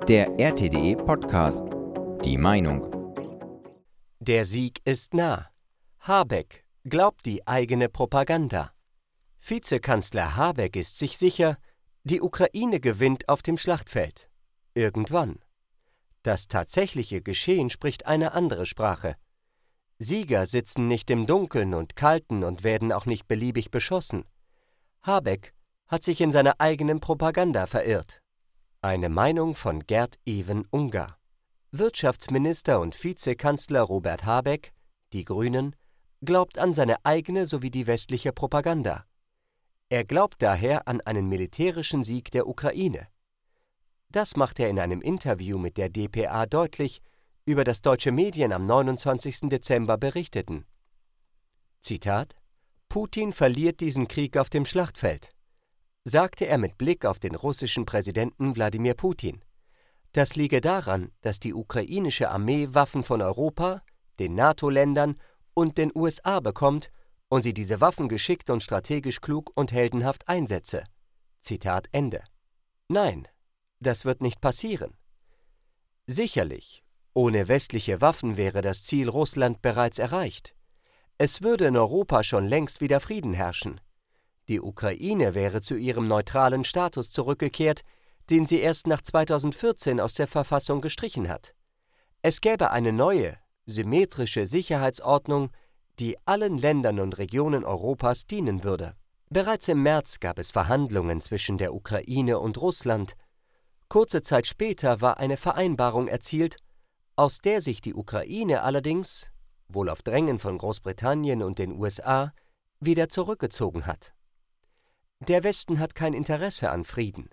Der RTDE Podcast. Die Meinung. Der Sieg ist nah. Habeck glaubt die eigene Propaganda. Vizekanzler Habeck ist sich sicher, die Ukraine gewinnt auf dem Schlachtfeld. Irgendwann. Das tatsächliche Geschehen spricht eine andere Sprache. Sieger sitzen nicht im Dunkeln und Kalten und werden auch nicht beliebig beschossen. Habeck hat sich in seiner eigenen Propaganda verirrt. Eine Meinung von Gerd-Even Ungar. Wirtschaftsminister und Vizekanzler Robert Habeck, die Grünen, glaubt an seine eigene sowie die westliche Propaganda. Er glaubt daher an einen militärischen Sieg der Ukraine. Das macht er in einem Interview mit der dpa deutlich, über das deutsche Medien am 29. Dezember berichteten. Zitat: Putin verliert diesen Krieg auf dem Schlachtfeld, sagte er mit Blick auf den russischen Präsidenten Wladimir Putin. Das liege daran, dass die ukrainische Armee Waffen von Europa, den NATO-Ländern und den USA bekommt und sie diese Waffen geschickt und strategisch klug und heldenhaft einsetze. Zitat Ende. Nein, das wird nicht passieren. Sicherlich, ohne westliche Waffen wäre das Ziel Russland bereits erreicht. Es würde in Europa schon längst wieder Frieden herrschen. Die Ukraine wäre zu ihrem neutralen Status zurückgekehrt, den sie erst nach 2014 aus der Verfassung gestrichen hat. Es gäbe eine neue, symmetrische Sicherheitsordnung, die allen Ländern und Regionen Europas dienen würde. Bereits im März gab es Verhandlungen zwischen der Ukraine und Russland. Kurze Zeit später war eine Vereinbarung erzielt, aus der sich die Ukraine allerdings, wohl auf Drängen von Großbritannien und den USA, wieder zurückgezogen hat. Der Westen hat kein Interesse an Frieden.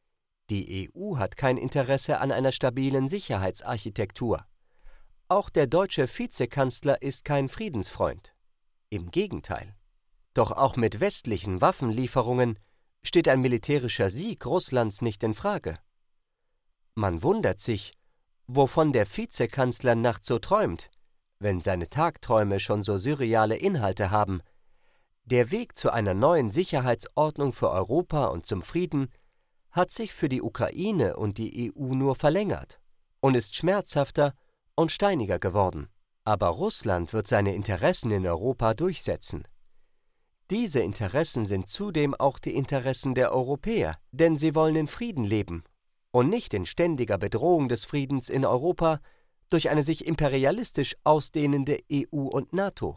Die EU hat kein Interesse an einer stabilen Sicherheitsarchitektur. Auch der deutsche Vizekanzler ist kein Friedensfreund. Im Gegenteil. Doch auch mit westlichen Waffenlieferungen steht ein militärischer Sieg Russlands nicht in Frage. Man wundert sich, wovon der Vizekanzler nachts so träumt, wenn seine Tagträume schon so surreale Inhalte haben. Der Weg zu einer neuen Sicherheitsordnung für Europa und zum Frieden hat sich für die Ukraine und die EU nur verlängert und ist schmerzhafter und steiniger geworden. Aber Russland wird seine Interessen in Europa durchsetzen. Diese Interessen sind zudem auch die Interessen der Europäer, denn sie wollen in Frieden leben und nicht in ständiger Bedrohung des Friedens in Europa durch eine sich imperialistisch ausdehnende EU und NATO.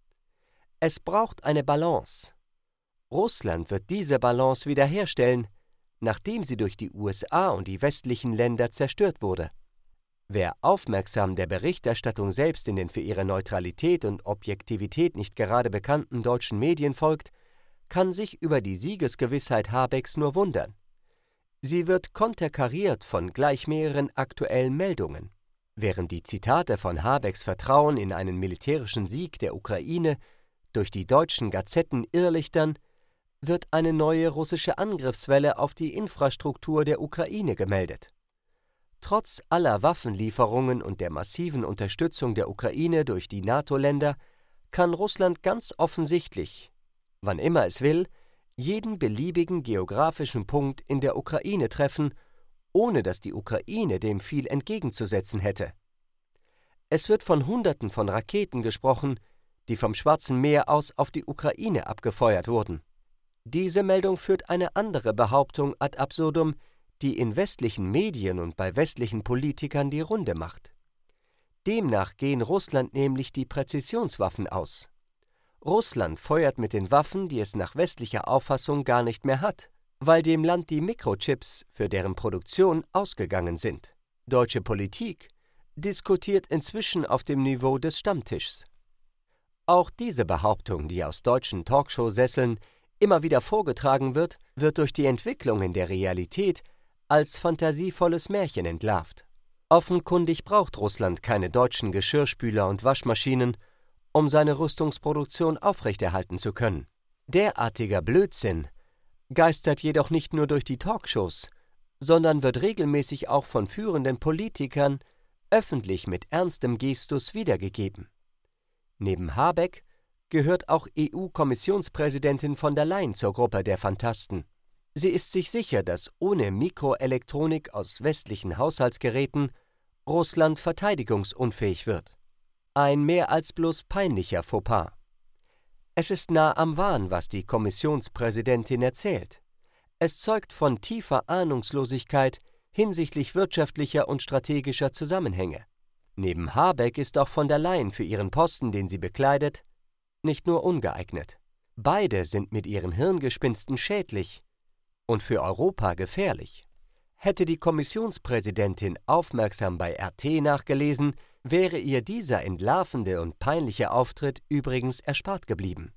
Es braucht eine Balance. Russland wird diese Balance wiederherstellen, nachdem sie durch die USA und die westlichen Länder zerstört wurde. Wer aufmerksam der Berichterstattung selbst in den für ihre Neutralität und Objektivität nicht gerade bekannten deutschen Medien folgt, kann sich über die Siegesgewissheit Habecks nur wundern. Sie wird konterkariert von gleich mehreren aktuellen Meldungen. Während die Zitate von Habecks Vertrauen in einen militärischen Sieg der Ukraine durch die deutschen Gazetten irrlichtern, wird eine neue russische Angriffswelle auf die Infrastruktur der Ukraine gemeldet. Trotz aller Waffenlieferungen und der massiven Unterstützung der Ukraine durch die NATO-Länder kann Russland ganz offensichtlich, wann immer es will, jeden beliebigen geografischen Punkt in der Ukraine treffen, ohne dass die Ukraine dem viel entgegenzusetzen hätte. Es wird von Hunderten von Raketen gesprochen, die vom Schwarzen Meer aus auf die Ukraine abgefeuert wurden. Diese Meldung führt eine andere Behauptung ad absurdum, die in westlichen Medien und bei westlichen Politikern die Runde macht. Demnach gehen Russland nämlich die Präzisionswaffen aus. Russland feuert mit den Waffen, die es nach westlicher Auffassung gar nicht mehr hat, weil dem Land die Mikrochips für deren Produktion ausgegangen sind. Deutsche Politik diskutiert inzwischen auf dem Niveau des Stammtischs. Auch diese Behauptung, die aus deutschen Talkshow-Sesseln immer wieder vorgetragen wird, wird durch die Entwicklung in der Realität als fantasievolles Märchen entlarvt. Offenkundig braucht Russland keine deutschen Geschirrspüler und Waschmaschinen, um seine Rüstungsproduktion aufrechterhalten zu können. Derartiger Blödsinn geistert jedoch nicht nur durch die Talkshows, sondern wird regelmäßig auch von führenden Politikern öffentlich mit ernstem Gestus wiedergegeben. Neben Habeck gehört auch EU-Kommissionspräsidentin von der Leyen zur Gruppe der Phantasten. Sie ist sich sicher, dass ohne Mikroelektronik aus westlichen Haushaltsgeräten Russland verteidigungsunfähig wird. Ein mehr als bloß peinlicher Fauxpas. Es ist nah am Wahn, was die Kommissionspräsidentin erzählt. Es zeugt von tiefer Ahnungslosigkeit hinsichtlich wirtschaftlicher und strategischer Zusammenhänge. Neben Habeck ist auch von der Leyen für ihren Posten, den sie bekleidet, nicht nur ungeeignet. Beide sind mit ihren Hirngespinsten schädlich und für Europa gefährlich. Hätte die Kommissionspräsidentin aufmerksam bei RT nachgelesen, wäre ihr dieser entlarvende und peinliche Auftritt übrigens erspart geblieben.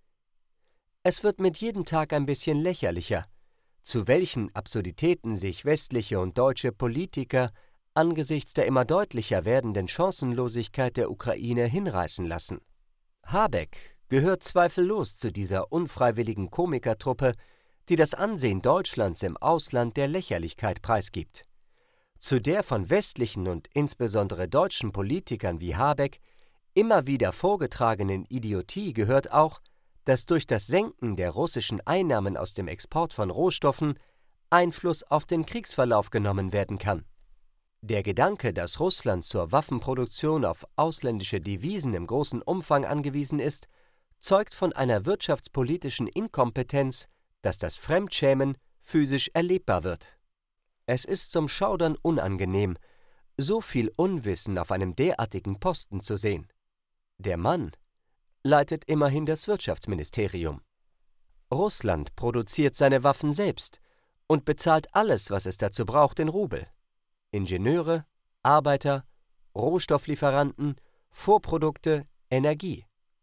Es wird mit jedem Tag ein bisschen lächerlicher, zu welchen Absurditäten sich westliche und deutsche Politiker angesichts der immer deutlicher werdenden Chancenlosigkeit der Ukraine hinreißen lassen. Habeck gehört zweifellos zu dieser unfreiwilligen Komikertruppe, die das Ansehen Deutschlands im Ausland der Lächerlichkeit preisgibt. Zu der von westlichen und insbesondere deutschen Politikern wie Habeck immer wieder vorgetragenen Idiotie gehört auch, dass durch das Senken der russischen Einnahmen aus dem Export von Rohstoffen Einfluss auf den Kriegsverlauf genommen werden kann. Der Gedanke, dass Russland zur Waffenproduktion auf ausländische Devisen im großen Umfang angewiesen ist, zeugt von einer wirtschaftspolitischen Inkompetenz, dass das Fremdschämen physisch erlebbar wird. Es ist zum Schaudern unangenehm, so viel Unwissen auf einem derartigen Posten zu sehen. Der Mann leitet immerhin das Wirtschaftsministerium. Russland produziert seine Waffen selbst und bezahlt alles, was es dazu braucht, in Rubel. Ingenieure, Arbeiter, Rohstofflieferanten, Vorprodukte, Energie.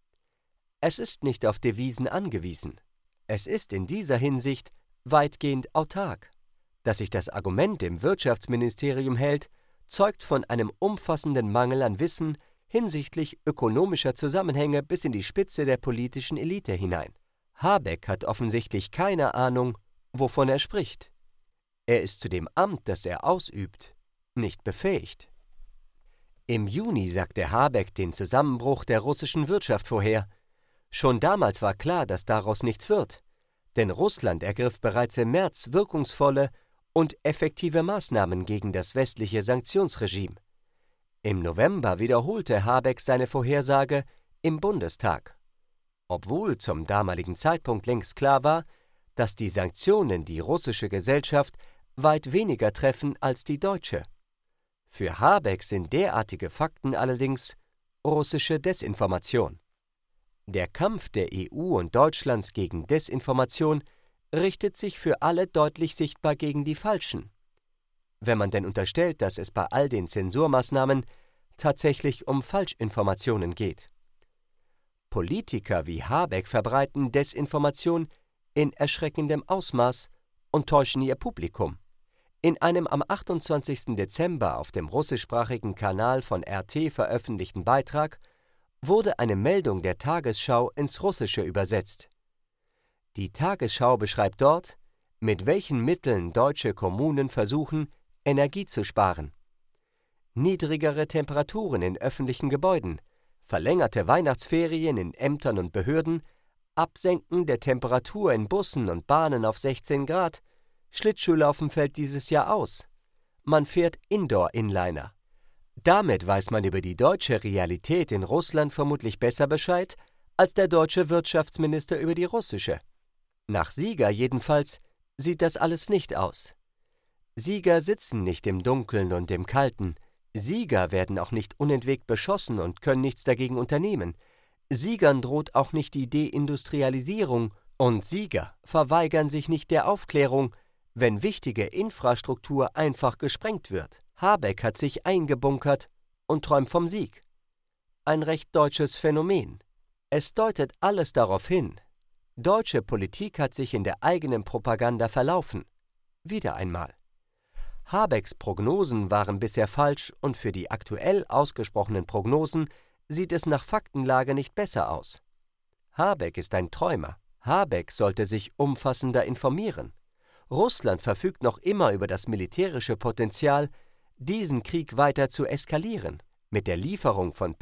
Es ist nicht auf Devisen angewiesen. Es ist in dieser Hinsicht weitgehend autark. Dass sich das Argument im Wirtschaftsministerium hält, zeugt von einem umfassenden Mangel an Wissen hinsichtlich ökonomischer Zusammenhänge bis in die Spitze der politischen Elite hinein. Habeck hat offensichtlich keine Ahnung, wovon er spricht. Er ist zu dem Amt, das er ausübt, nicht befähigt. Im Juni sagte Habeck den Zusammenbruch der russischen Wirtschaft vorher. Schon damals war klar, dass daraus nichts wird, denn Russland ergriff bereits im März wirkungsvolle und effektive Maßnahmen gegen das westliche Sanktionsregime. Im November wiederholte Habeck seine Vorhersage im Bundestag, obwohl zum damaligen Zeitpunkt längst klar war, dass die Sanktionen die russische Gesellschaft weit weniger treffen als die deutsche. Für Habeck sind derartige Fakten allerdings russische Desinformation. Der Kampf der EU und Deutschlands gegen Desinformation richtet sich für alle deutlich sichtbar gegen die Falschen. Wenn man denn unterstellt, dass es bei all den Zensurmaßnahmen tatsächlich um Falschinformationen geht. Politiker wie Habeck verbreiten Desinformation in erschreckendem Ausmaß und täuschen ihr Publikum. In einem am 28. Dezember auf dem russischsprachigen Kanal von RT veröffentlichten Beitrag wurde eine Meldung der Tagesschau ins Russische übersetzt. Die Tagesschau beschreibt dort, mit welchen Mitteln deutsche Kommunen versuchen, Energie zu sparen. Niedrigere Temperaturen in öffentlichen Gebäuden, verlängerte Weihnachtsferien in Ämtern und Behörden, Absenken der Temperatur in Bussen und Bahnen auf 16 Grad, Schlittschuhlaufen fällt dieses Jahr aus. Man fährt Indoor-Inliner. Damit weiß man über die deutsche Realität in Russland vermutlich besser Bescheid, als der deutsche Wirtschaftsminister über die russische. Nach Sieger jedenfalls sieht das alles nicht aus. Sieger sitzen nicht im Dunkeln und im Kalten. Sieger werden auch nicht unentwegt beschossen und können nichts dagegen unternehmen. Siegern droht auch nicht die Deindustrialisierung und Sieger verweigern sich nicht der Aufklärung, wenn wichtige Infrastruktur einfach gesprengt wird. Habeck hat sich eingebunkert und träumt vom Sieg. Ein recht deutsches Phänomen. Es deutet alles darauf hin, deutsche Politik hat sich in der eigenen Propaganda verlaufen. Wieder einmal. Habecks Prognosen waren bisher falsch und für die aktuell ausgesprochenen Prognosen sieht es nach Faktenlage nicht besser aus. Habeck ist ein Träumer. Habeck sollte sich umfassender informieren. Russland verfügt noch immer über das militärische Potenzial, diesen Krieg weiter zu eskalieren. Mit der Lieferung von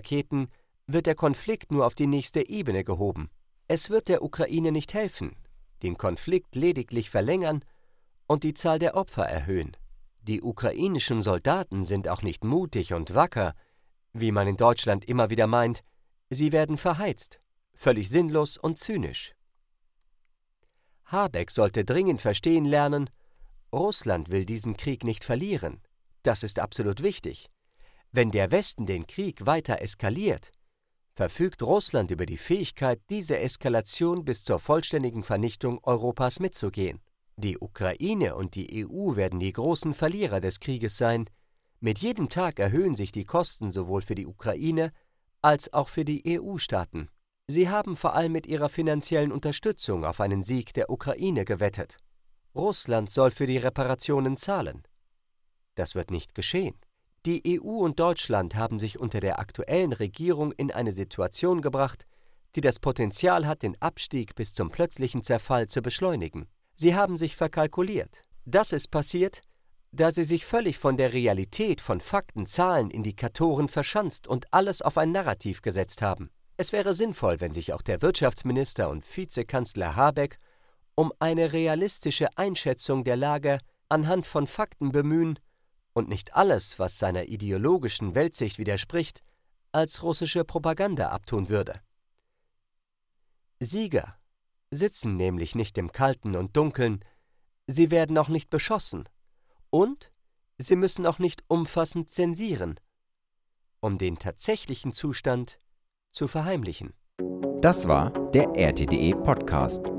Patriot-Raketen wird der Konflikt nur auf die nächste Ebene gehoben. Es wird der Ukraine nicht helfen. den Konflikt lediglich verlängern und die Zahl der Opfer erhöhen. Die ukrainischen Soldaten sind auch nicht mutig und wacker, wie man in Deutschland immer wieder meint, sie werden verheizt, völlig sinnlos und zynisch. Habeck sollte dringend verstehen lernen, Russland will diesen Krieg nicht verlieren. Das ist absolut wichtig. Wenn der Westen den Krieg weiter eskaliert, verfügt Russland über die Fähigkeit, diese Eskalation bis zur vollständigen Vernichtung Europas mitzugehen. Die Ukraine und die EU werden die großen Verlierer des Krieges sein. Mit jedem Tag erhöhen sich die Kosten sowohl für die Ukraine als auch für die EU-Staaten. Sie haben vor allem mit ihrer finanziellen Unterstützung auf einen Sieg der Ukraine gewettet. Russland soll für die Reparationen zahlen. Das wird nicht geschehen. Die EU und Deutschland haben sich unter der aktuellen Regierung in eine Situation gebracht, die das Potenzial hat, den Abstieg bis zum plötzlichen Zerfall zu beschleunigen. Sie haben sich verkalkuliert. Das ist passiert, da sie sich völlig von der Realität von Fakten, Zahlen, Indikatoren verschanzt und alles auf ein Narrativ gesetzt haben. Es wäre sinnvoll, wenn sich auch der Wirtschaftsminister und Vizekanzler Habeck um eine realistische Einschätzung der Lage anhand von Fakten bemühen und nicht alles, was seiner ideologischen Weltsicht widerspricht, als russische Propaganda abtun würde. Sieger sitzen nämlich nicht im Kalten und Dunkeln, sie werden auch nicht beschossen und sie müssen auch nicht umfassend zensieren, um den tatsächlichen Zustand zu verheimlichen. Das war der RTDE Podcast.